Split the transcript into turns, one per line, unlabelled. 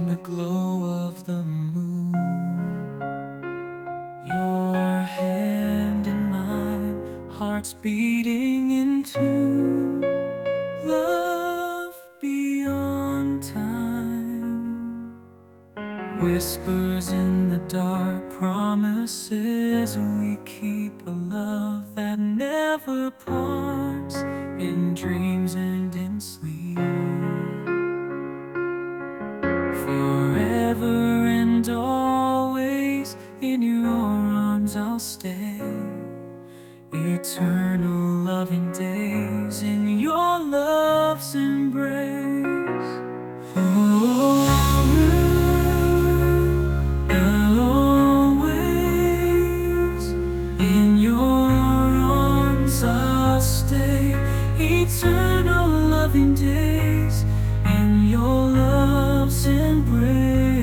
in the glow of the moon. Your hand in mine, hearts beating in tune. Love beyond time, whispers in the dark, promises we keep, a love that never parts, in dreams and in sleep. Forever and always, in your arms I'll stay. Eternal loving days in your love's embrace. Oh, always in your arms I'll stay. Eternal loving days in your love's embrace.